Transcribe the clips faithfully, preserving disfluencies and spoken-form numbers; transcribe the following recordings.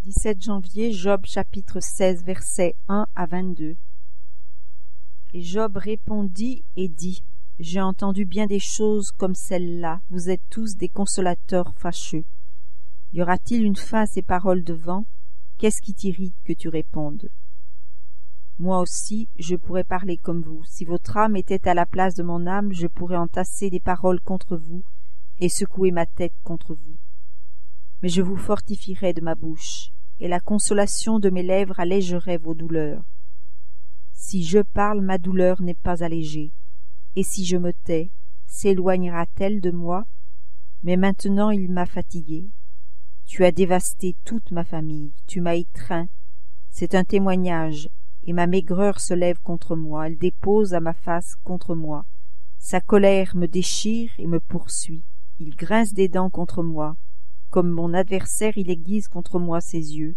dix-sept janvier, Job chapitre seize, versets un à vingt-deux. Et Job répondit et dit: J'ai entendu bien des choses comme celle-là, vous êtes tous des consolateurs fâcheux. Y aura-t-il une fin à ces paroles de vent? Qu'est-ce qui t'irrite que tu répondes? Moi aussi, je pourrais parler comme vous. Si votre âme était à la place de mon âme, je pourrais entasser des paroles contre vous et secouer ma tête contre vous. Mais je vous fortifierai de ma bouche, et la consolation de mes lèvres allégerait vos douleurs. Si je parle, ma douleur n'est pas allégée, et si je me tais, s'éloignera-t-elle de moi? Mais maintenant il m'a fatigué. Tu as dévasté toute ma famille, tu m'as étreint. C'est un témoignage, et ma maigreur se lève contre moi, elle dépose à ma face contre moi. Sa colère me déchire et me poursuit. Il grince des dents contre moi. Comme mon adversaire, il aiguise contre moi ses yeux.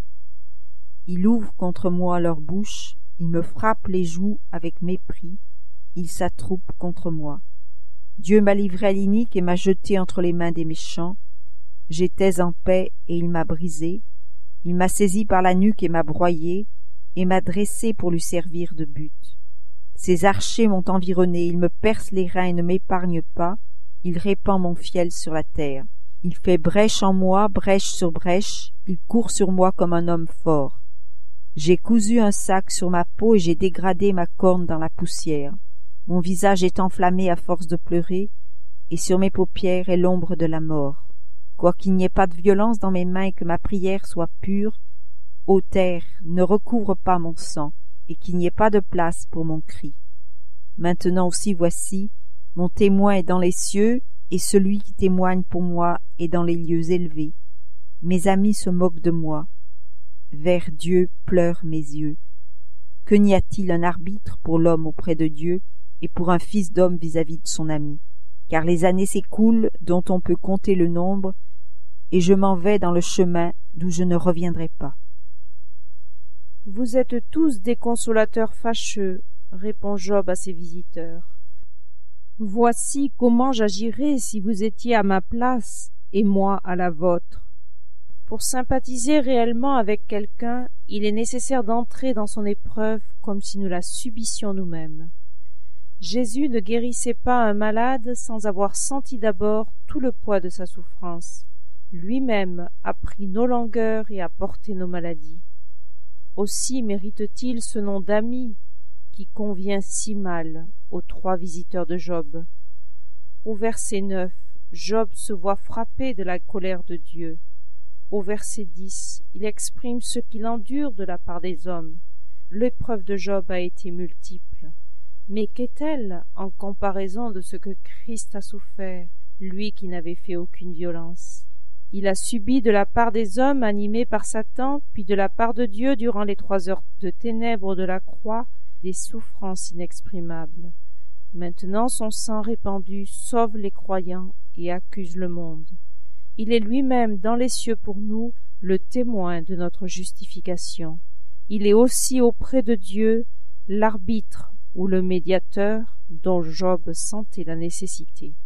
Il ouvre contre moi leur bouche, il me frappe les joues avec mépris, il s'attroupe contre moi. Dieu m'a livré à l'inique et m'a jeté entre les mains des méchants. J'étais en paix et il m'a brisé. Il m'a saisi par la nuque et m'a broyé, et m'a dressé pour lui servir de but. Ses archers m'ont environné, il me perce les reins et ne m'épargne pas, il répand mon fiel sur la terre. Il fait brèche en moi, brèche sur brèche, il court sur moi comme un homme fort. J'ai cousu un sac sur ma peau et j'ai dégradé ma corne dans la poussière. Mon visage est enflammé à force de pleurer, et sur mes paupières est l'ombre de la mort. Quoiqu'il n'y ait pas de violence dans mes mains et que ma prière soit pure, ô terre, ne recouvre pas mon sang, et qu'il n'y ait pas de place pour mon cri. Maintenant aussi voici, mon témoin est dans les cieux, et celui qui témoigne pour moi est dans les lieux élevés. Mes amis se moquent de moi. Vers Dieu pleurent mes yeux. Que n'y a-t-il un arbitre pour l'homme auprès de Dieu et pour un fils d'homme vis-à-vis de son ami? Car les années s'écoulent dont on peut compter le nombre, et je m'en vais dans le chemin d'où je ne reviendrai pas. Vous êtes tous des consolateurs fâcheux, répond Job à ses visiteurs. Voici comment j'agirais si vous étiez à ma place et moi à la vôtre. Pour sympathiser réellement avec quelqu'un, il est nécessaire d'entrer dans son épreuve comme si nous la subissions nous-mêmes. Jésus ne guérissait pas un malade sans avoir senti d'abord tout le poids de sa souffrance. Lui-même a pris nos langueurs et a porté nos maladies. Aussi mérite-t-il ce nom d'ami qui convient si mal aux trois visiteurs de Job. Au verset neuf, Job se voit frappé de la colère de Dieu. Au verset dix, il exprime ce qu'il endure de la part des hommes. L'épreuve de Job a été multiple. Mais qu'est-elle en comparaison de ce que Christ a souffert, lui qui n'avait fait aucune violence? Il a subi de la part des hommes animés par Satan, puis de la part de Dieu durant les trois heures de ténèbres de la croix, des souffrances inexprimables. Maintenant son sang répandu sauve les croyants et accuse le monde. Il est lui-même dans les cieux pour nous le témoin de notre justification. Il est aussi auprès de Dieu l'arbitre ou le médiateur dont Job sentait la nécessité.